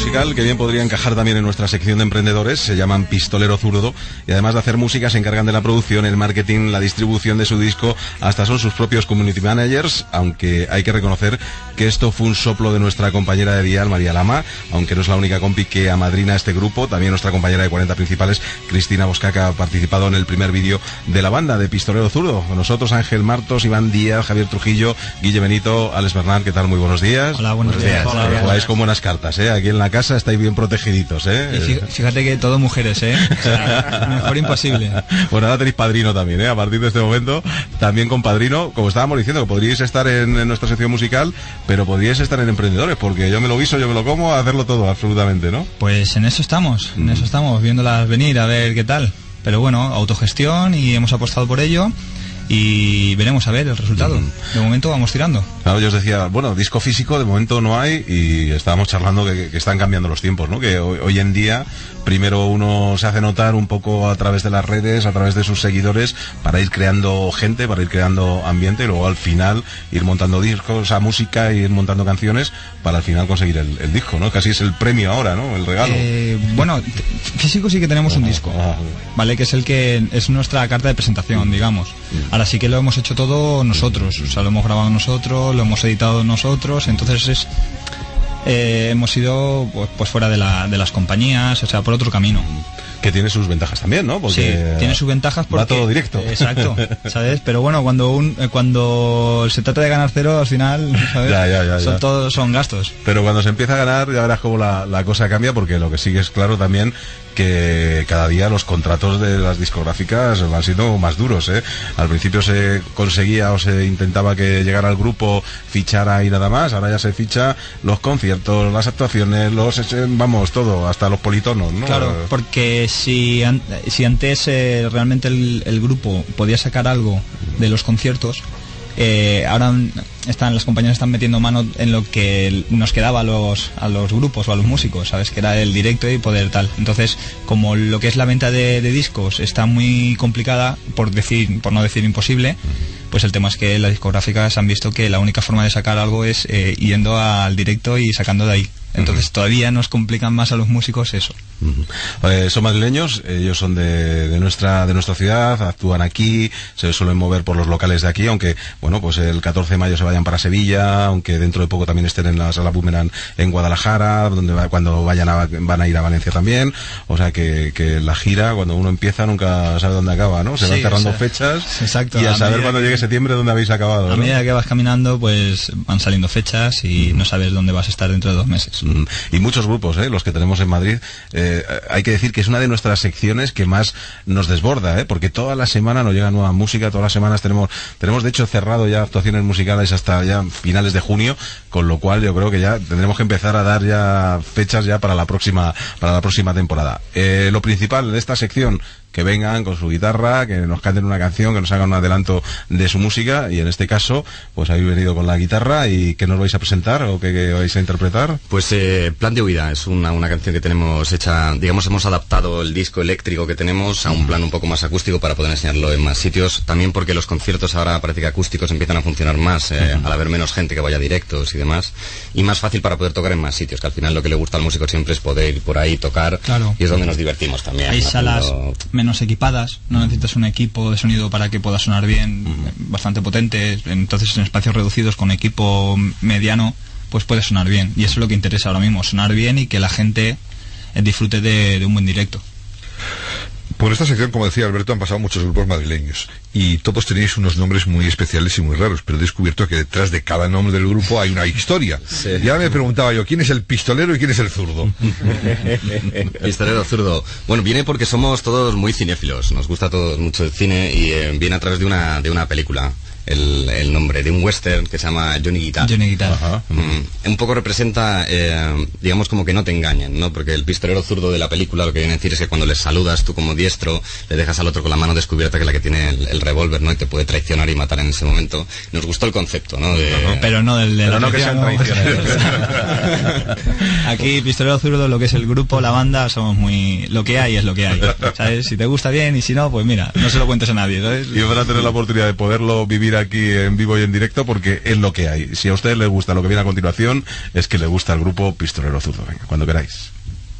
musical que bien podría encajar también en nuestra sección de emprendedores. Se llaman Pistolero Zurdo y además de hacer música se encargan de la producción, el marketing, la distribución de su disco, hasta son sus propios community managers, aunque hay que reconocer que esto fue un soplo de nuestra compañera de dial, María Lama, aunque no es la única compi que amadrina este grupo. También nuestra compañera de 40 Principales, Cristina Boscaca, ha participado en el primer vídeo de la banda de Pistolero Zurdo. Con nosotros Ángel Martos, Iván Díaz, Javier Trujillo, Guille Benito, Alex Bernal. ¿Qué tal? Muy buenos días. Hola, buenos días. Hola. Jugáis con buenas cartas, ¿eh? Aquí en la casa estáis bien protegiditos, ¿eh? Y fíjate que todo mujeres, ¿eh? O sea, mejor imposible. Bueno, ahora tenéis padrino también, ¿eh? A partir de este momento, también con padrino, como estábamos diciendo, que podríais estar en nuestra sección musical, pero podríais estar en emprendedores, porque yo me lo guiso, yo me lo como, hacerlo todo, absolutamente, ¿no? Pues en eso estamos, viéndolas venir, a ver qué tal. Pero bueno, autogestión y hemos apostado por ello. Y veremos a ver el resultado. De momento vamos tirando. Claro, yo os decía, bueno, disco físico de momento no hay, y estábamos charlando que están cambiando los tiempos, ¿no? Que hoy en día primero uno se hace notar un poco a través de las redes, a través de sus seguidores, para ir creando gente, para ir creando ambiente, y luego al final ir montando discos, a música, ir montando canciones para al final conseguir el disco, ¿no? Casi es el premio ahora, ¿no? El regalo. Bueno, físico sí que tenemos un disco, ¿vale? Que es el que es nuestra carta de presentación, digamos. Ahora sí que lo hemos hecho todo nosotros, o sea, lo hemos grabado nosotros, lo hemos editado nosotros, entonces hemos ido pues fuera de las compañías, o sea, por otro camino. Que tiene sus ventajas también, ¿no? Porque sí, tiene sus ventajas porque... Va todo directo. Exacto, ¿sabes? Pero bueno, cuando se trata de ganar cero, al final, ¿sabes? Son gastos. Pero cuando se empieza a ganar, ya verás cómo la cosa cambia, porque lo que sí que es claro también que cada día los contratos de las discográficas van siendo más duros, ¿eh? Al principio se conseguía o se intentaba que llegara al grupo, fichara y nada más. Ahora ya se ficha los conciertos, las actuaciones, vamos, todo, hasta los politonos, ¿no? Claro, porque si antes realmente el grupo podía sacar algo de los conciertos, ahora las compañías están metiendo mano en lo que nos quedaba a los grupos o a los músicos, ¿sabes? Que era el directo y poder tal. Entonces, como lo que es la venta de discos está muy complicada, por no decir imposible, pues el tema es que las discográficas han visto que la única forma de sacar algo es yendo al directo y sacando de ahí. Entonces todavía nos complican más a los músicos eso. Son madrileños, ellos son de nuestra ciudad, actúan aquí, se suelen mover por los locales de aquí, aunque bueno, pues el 14 de mayo se vayan para Sevilla, aunque dentro de poco también estén en la Sala Boomerang en Guadalajara, cuando van a ir a Valencia también. O sea que la gira, cuando uno empieza, nunca sabe dónde acaba, ¿no? Se van cerrando fechas. Exacto, y a saber cuando llegue septiembre dónde habéis acabado, ¿no? A medida que vas caminando, pues van saliendo fechas y no sabes dónde vas a estar dentro de 2 meses. Y muchos grupos, los que tenemos en Madrid, hay que decir que es una de nuestras secciones que más nos desborda, porque toda la semana nos llega nueva música, todas las semanas tenemos de hecho cerrado ya actuaciones musicales hasta ya finales de junio, con lo cual yo creo que ya tendremos que empezar a dar ya fechas ya para la próxima temporada. Lo principal de esta sección, que vengan con su guitarra, que nos canten una canción, que nos hagan un adelanto de su música, y en este caso, pues habéis venido con la guitarra. ¿Y qué nos vais a presentar o qué vais a interpretar? Pues Plan de Huida es una canción que tenemos hecha, digamos, hemos adaptado el disco eléctrico que tenemos a un plan un poco más acústico para poder enseñarlo en más sitios, también porque los conciertos ahora parece que acústicos empiezan a funcionar más, al haber menos gente que vaya directos y demás, y más fácil para poder tocar en más sitios, que al final lo que le gusta al músico siempre es poder ir por ahí, tocar, claro. Y es donde nos divertimos también. Hay salas menos equipadas, no necesitas un equipo de sonido para que pueda sonar bien, bastante potente, entonces en espacios reducidos con equipo mediano pues puede sonar bien, y eso es lo que interesa ahora mismo, sonar bien y que la gente disfrute de un buen directo. Por esta sección, como decía Alberto, han pasado muchos grupos madrileños y todos tenéis unos nombres muy especiales y muy raros, pero he descubierto que detrás de cada nombre del grupo hay una historia. Sí. Y ahora me preguntaba yo, ¿quién es el pistolero y quién es el zurdo? Pistolero, zurdo. Bueno, viene porque somos todos muy cinéfilos, nos gusta a todos mucho el cine, y viene a través de una película. El nombre de un western que se llama Johnny Guitar. Johnny Guitar. Ajá. Un poco representa, digamos, como que no te engañen, ¿no? Porque el pistolero zurdo de la película lo que viene a decir es que cuando les saludas tú como diestro, le dejas al otro con la mano descubierta, que es la que tiene el revólver, ¿no? Y te puede traicionar y matar en ese momento. Nos gustó el concepto, ¿no? Pero no del de pero no que sean traicioneros. Aquí, pistolero zurdo, lo que es el grupo, la banda, somos muy... Lo que hay es lo que hay, ¿sabes? Si te gusta bien, y si no, pues mira, no se lo cuentes a nadie, ¿sabes? Y van a tener la oportunidad de poderlo vivir aquí en vivo y en directo porque es lo que hay. Si a ustedes les gusta lo que viene a continuación, es que les gusta el grupo Pistolero Zurdo. Venga, cuando queráis.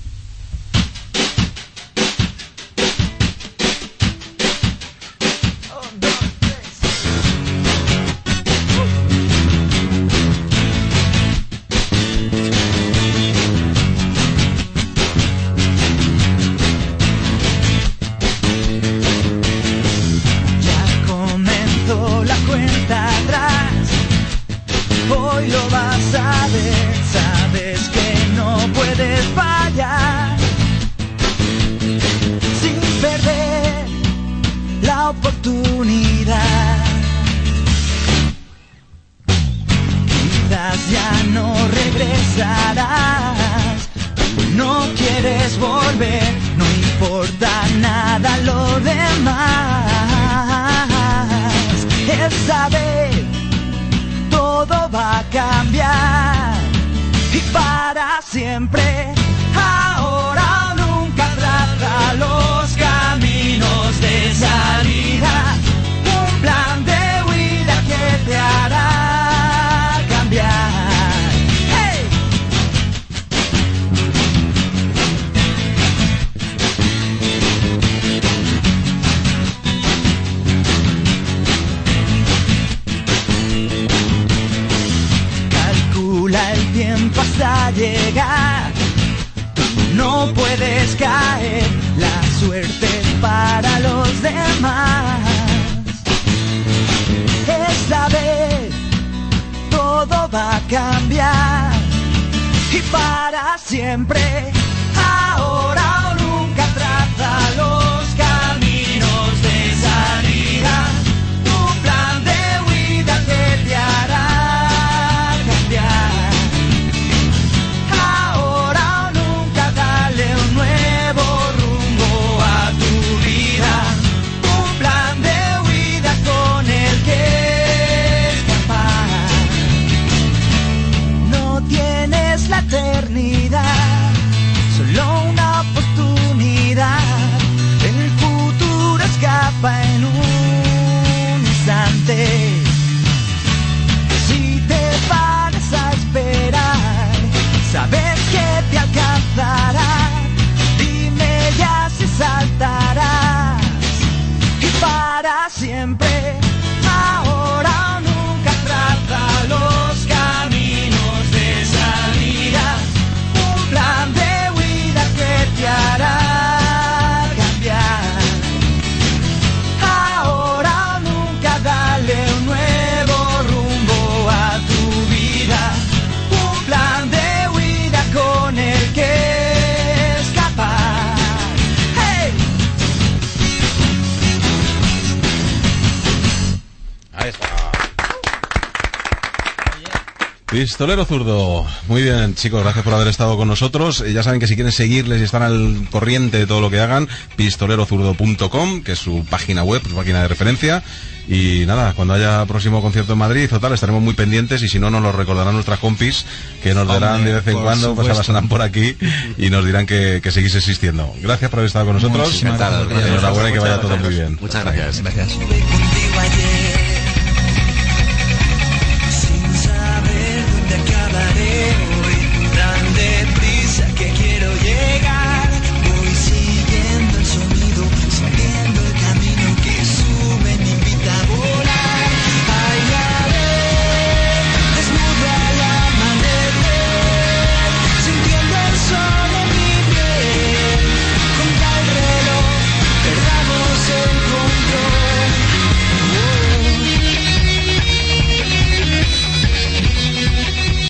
Llegar, tú no puedes caer, la suerte es para los demás. Esta vez todo va a cambiar y para siempre. Ahora o nunca, traza los caminos de salida, tu plan de huida que te hará cambiar. La eternidad, solo una oportunidad. El futuro escapa en un instante. Si te paras a esperar, sabes que te alcanzará. Dime ya si saltarás y para siempre. Ahora o nunca, traza los caminos de salida, un plan de huida que te hará cambiar. Ahora o nunca, dale un nuevo rumbo a tu vida, un plan de huida con el que escapar. ¡Hey! Ahí está. Pistolero Zurdo. Muy bien, chicos, gracias por haber estado con nosotros. Ya saben que si quieren seguirles y estar al corriente de todo lo que hagan, pistolerozurdo.com, que es su página web, su página de referencia. Y nada, cuando haya próximo concierto en Madrid o tal, estaremos muy pendientes y si no, nos lo recordarán nuestras compis, que nos darán de vez en cuando, pues pasarán por aquí y nos dirán que seguís existiendo. Gracias por haber estado con nosotros. Enhorabuena y que vaya todo muy bien. Muchas gracias. Gracias. Sin saber dónde acabaré.